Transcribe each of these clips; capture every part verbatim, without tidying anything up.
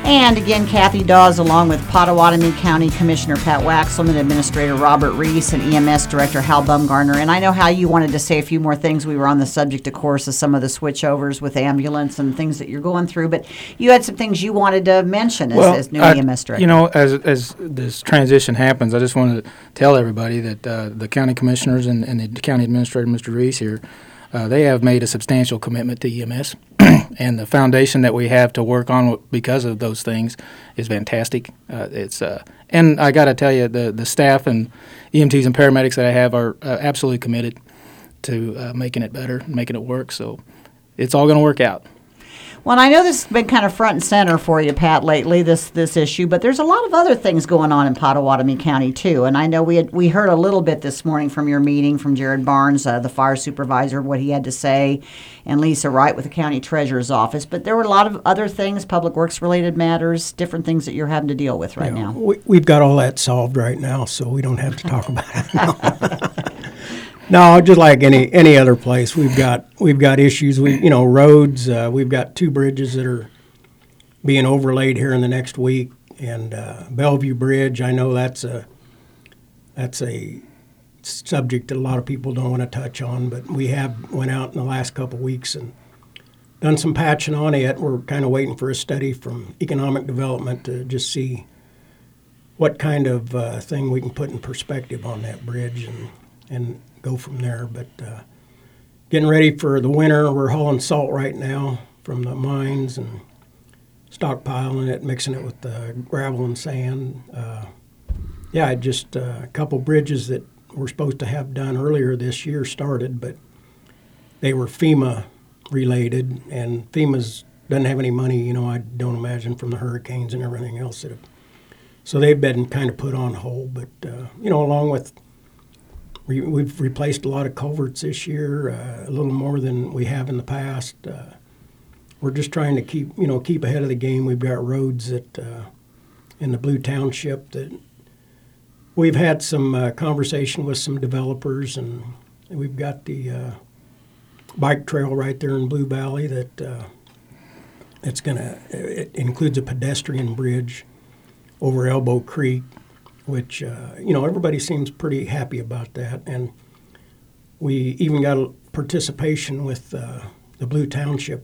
And again, Kathy Dawes, along with Pottawatomie County Commissioner Pat Waxelman, Administrator Robert Reese, and E M S Director Hal Bumgarner. And I know how you wanted to say a few more things. We were on the subject, of course, of some of the switchovers with ambulance and things that you're going through. But you had some things you wanted to mention as, well, as new I, E M S Director. You know, as as this transition happens, I just wanted to tell everybody that uh, the county commissioners and, and the county administrator, Mister Reese here, uh, they have made a substantial commitment to E M S. And the foundation that we have to work on because of those things is fantastic. Uh, it's uh, and I got to tell you, the the staff and E M Ts and paramedics that I have are uh, absolutely committed to uh, making it better, making it work. So it's all going to work out. Well, I know this has been kind of front and center for you, Pat, lately, this this issue, but there's a lot of other things going on in Pottawatomie County, too. And I know we had we heard a little bit this morning from your meeting from Jared Barnes, uh, the fire supervisor, what he had to say, and Lisa Wright with the county treasurer's office. But there were a lot of other things, public works-related matters, different things that you're having to deal with right yeah, now. We, we've got all that solved right now, so we don't have to talk about it. No, just like any any other place, we've got we've got issues. We you know roads. Uh, we've got two bridges that are being overlaid here in the next week, and uh, Bellevue Bridge. I know that's a that's a subject that a lot of people don't want to touch on, but we have went out in the last couple of weeks and done some patching on it. We're kind of waiting for a study from economic development to just see what kind of uh, thing we can put in perspective on that bridge and and. go from there. But uh, getting ready for the winter, we're hauling salt right now from the mines and stockpiling it, mixing it with uh, gravel and sand. Uh, yeah, just uh, a couple bridges that we're supposed to have done earlier this year started, but they were FEMA related, and FEMA's doesn't have any money, you know, I don't imagine, from the hurricanes and everything else that have. So they've been kind of put on hold, but, uh, you know, along with We, we've replaced a lot of culverts this year, uh, a little more than we have in the past. Uh, we're just trying to keep, you know, keep ahead of the game. We've got roads that uh, in the Blue Township that we've had some uh, conversation with some developers, and we've got the uh, bike trail right there in Blue Valley that uh, it's gonna. It includes a pedestrian bridge over Elbow Creek, which, uh, you know, everybody seems pretty happy about that. And we even got a participation with uh, the Blue Township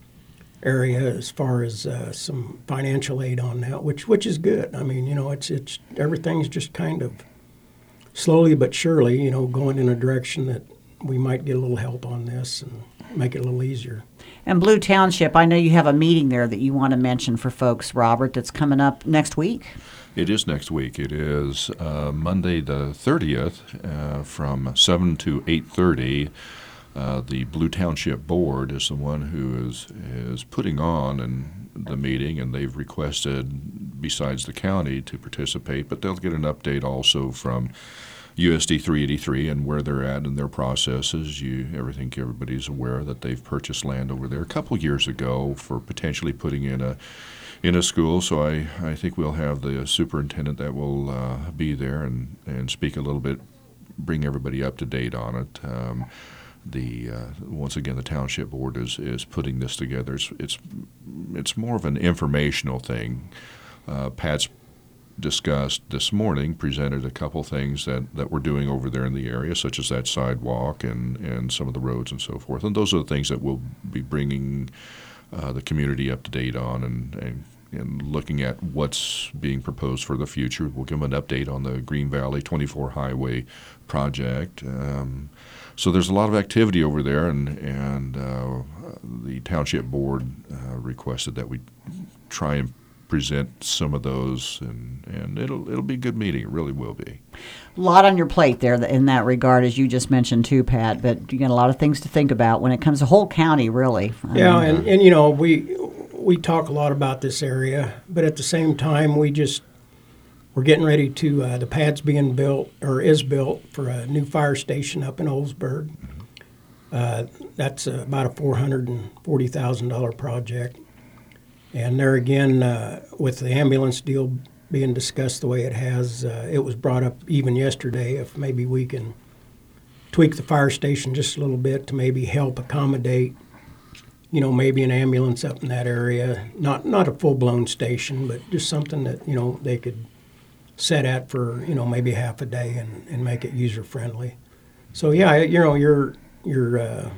area as far as uh, some financial aid on that, which which is good. I mean, you know, it's it's everything's just kind of slowly but surely, you know, going in a direction that we might get a little help on this and make it a little easier. And Blue Township, I know you have a meeting there that you want to mention for folks, Robert, that's coming up next week. It is next week. It is uh, Monday the thirtieth uh, from seven to eight thirty. Uh, the Blue Township Board is the one who is is putting on and the meeting, and they've requested, besides the county, to participate, but they'll get an update also from U S D three eighty-three and where they're at in their processes. You, I think everybody's aware that they've purchased land over there a couple years ago for potentially putting in a in a school, so I, I think we'll have the superintendent that will uh, be there and, and speak a little bit, bring everybody up to date on it. Um, the uh, once again, the township board is, is putting this together. It's, it's it's more of an informational thing. Uh, Pat's discussed this morning, presented a couple things that, that we're doing over there in the area, such as that sidewalk and, and some of the roads and so forth. And those are the things that we'll be bringing Uh, the community up to date on and, and, and looking at what's being proposed for the future. We'll give them an update on the Green Valley twenty-four highway project. Um, so there's a lot of activity over there, and, and uh, the township board uh, requested that we try and present some of those, and, and it'll it'll be a good meeting. It really will be. A lot on your plate there in that regard, as you just mentioned too, Pat, but you got a lot of things to think about when it comes to whole county, really. I yeah, mean, and, and you know, we we talk a lot about this area, but at the same time, we just, we're getting ready to, uh, the pad's being built, or is built, for a new fire station up in Oldsburg. Uh, that's uh, about a four hundred forty thousand dollars project. And there again, uh, with the ambulance deal being discussed the way it has, uh, it was brought up even yesterday if maybe we can tweak the fire station just a little bit to maybe help accommodate you know, maybe an ambulance up in that area. Not not a full-blown station, but just something that, you know, they could set at for, you know, maybe half a day and, and make it user-friendly. So, yeah, you know, you're, you're uh,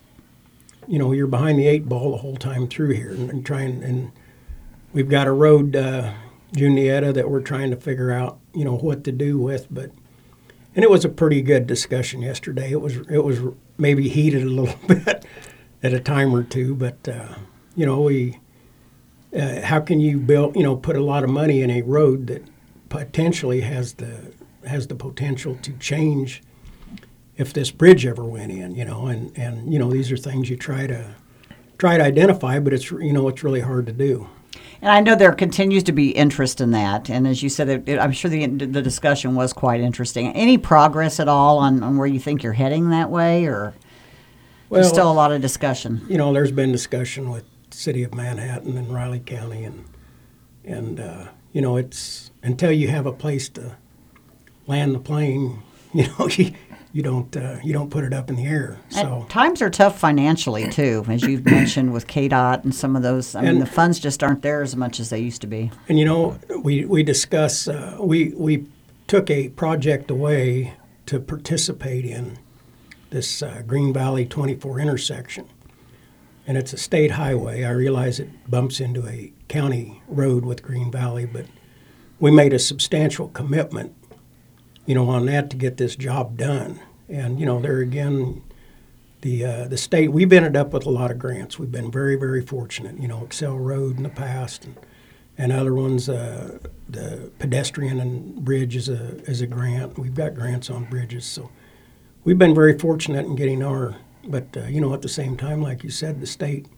you know, you're behind the eight ball the whole time through here and, and trying, and we've got a road, uh, Juniata, that we're trying to figure out, you know, what to do with, but, and it was a pretty good discussion yesterday. It was, it was maybe heated a little bit at a time or two, but, uh, you know, we, uh, how can you build, you know, put a lot of money in a road that potentially has the, has the potential to change if this bridge ever went in, you know, and, and, you know, these are things you try to, try to identify, but it's, you know, it's really hard to do. And I know there continues to be interest in that. And as you said, it, it, I'm sure the the discussion was quite interesting. Any progress at all on, on where you think you're heading that way, or Well, there's still a lot of discussion? You know, there's been discussion with the city of Manhattan and Riley County, and and uh, you know, it's until you have a place to land the plane, you know, you, you don't uh, you don't put it up in the air. So And times are tough financially too, as you've mentioned with K DOT and some of those. I mean, And- the funds just aren't there as much as they used to be. And you know, we we discuss uh, we we took a project away to participate in this uh, Green Valley twenty-four intersection, and it's a state highway. I realize it bumps into a county road with Green Valley, but we made a substantial commitment, you know, on that to get this job done. And you know, there again, the uh, the state, we've ended up with a lot of grants. We've been very very fortunate. You know, Excel Road in the past, and and other ones. Uh, the pedestrian and bridge is a is a grant. We've got grants on bridges, so we've been very fortunate in getting our. But uh, you know, at the same time, like you said, the state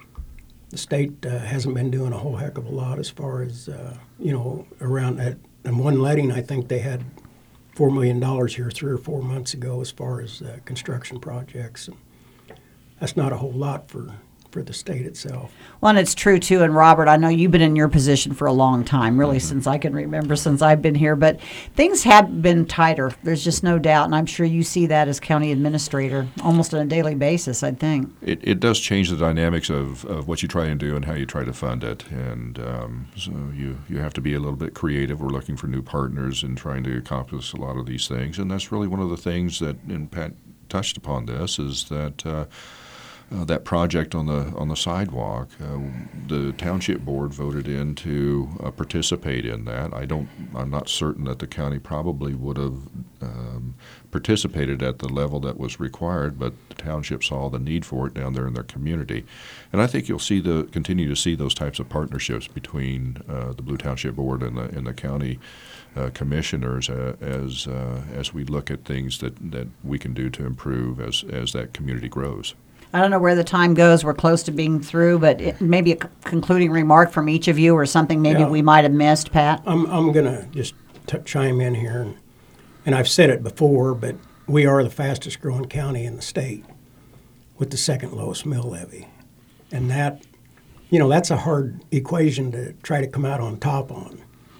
the state uh, hasn't been doing a whole heck of a lot as far as uh, you know, around that. And one letting, I think they had four million dollars here three or four months ago as far as uh, construction projects. And that's not a whole lot for, for the state itself. Well, and it's true too. And Robert, I know you've been in your position for a long time, really since I can remember, since I've been here. But things have been tighter. There's just no doubt, and I'm sure you see that as county administrator almost on a daily basis. I think It, it does change the dynamics of, of what you try and do and how you try to fund it. And um, so you, you have to be a little bit creative. We're looking for new partners and trying to accomplish a lot of these things. And that's really one of the things that, and Pat touched upon this, is that uh, uh, that project on the on the sidewalk, uh, the township board voted in to uh, participate in that. I don't, I'm not certain that the county probably would have um, participated at the level that was required, but the township saw the need for it down there in their community. And I think you'll see the continue to see those types of partnerships between uh, the Blue Township Board and the and the county uh, commissioners uh, as uh, as we look at things that, that we can do to improve as as that community grows. I don't know where the time goes. We're close to being through, but it, maybe a c- concluding remark from each of you, or something maybe Yeah. we might have missed, Pat. I'm, I'm going to just t- chime in here, and, and I've said it before, but we are the fastest growing county in the state with the second lowest mill levy. And that, you know, that's a hard equation to try to come out on top on.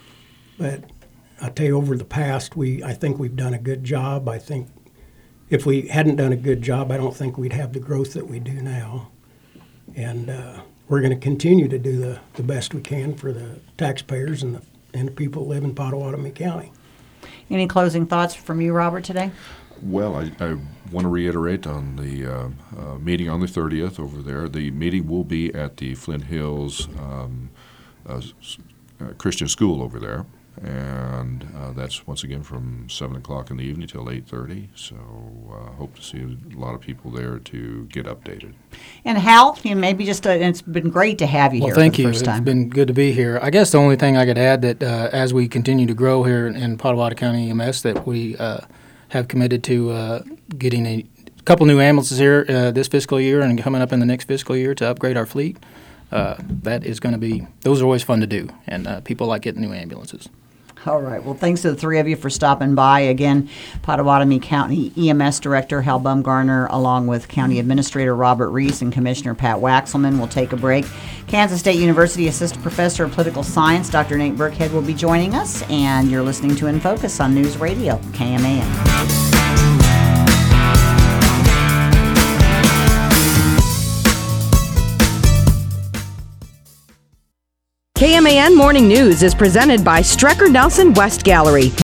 But I'll tell you, over the past, we I think we've done a good job. I think if we hadn't done a good job, I don't think we'd have the growth that we do now. And uh, we're going to continue to do the, the best we can for the taxpayers and the, and the people that live in Pottawatomie County. Any closing thoughts from you, Robert, today? Well, I, I want to reiterate on the uh, uh, meeting on the thirtieth over there. The meeting will be at the Flint Hills um, uh, s- uh, Christian School over there, and uh, that's once again from seven o'clock in the evening till eight thirty. So uh, hope to see a lot of people there to get updated. And Hal, you know, maybe just a, it's been great to have you Well, here thank for the you. first time. It's been good to be here. I guess the only thing I could add that uh, as we continue to grow here in, in Pottawatomie County E M S, that we uh, have committed to uh, getting a couple new ambulances here uh, this fiscal year and coming up in the next fiscal year to upgrade our fleet. Uh, that is going to be, those are always fun to do, and uh, people like getting new ambulances. All right. Well, thanks to the three of you for stopping by. Again, Pottawatomie County E M S Director Hal Bumgarner, along with County Administrator Robert Reese and Commissioner Pat Waxelman. We'll take a break. Kansas State University Assistant Professor of Political Science Doctor Nate Burkhead will be joining us, and you're listening to In Focus on News Radio, K M A M. K M A N Morning News is presented by Strecker Nelson West Gallery.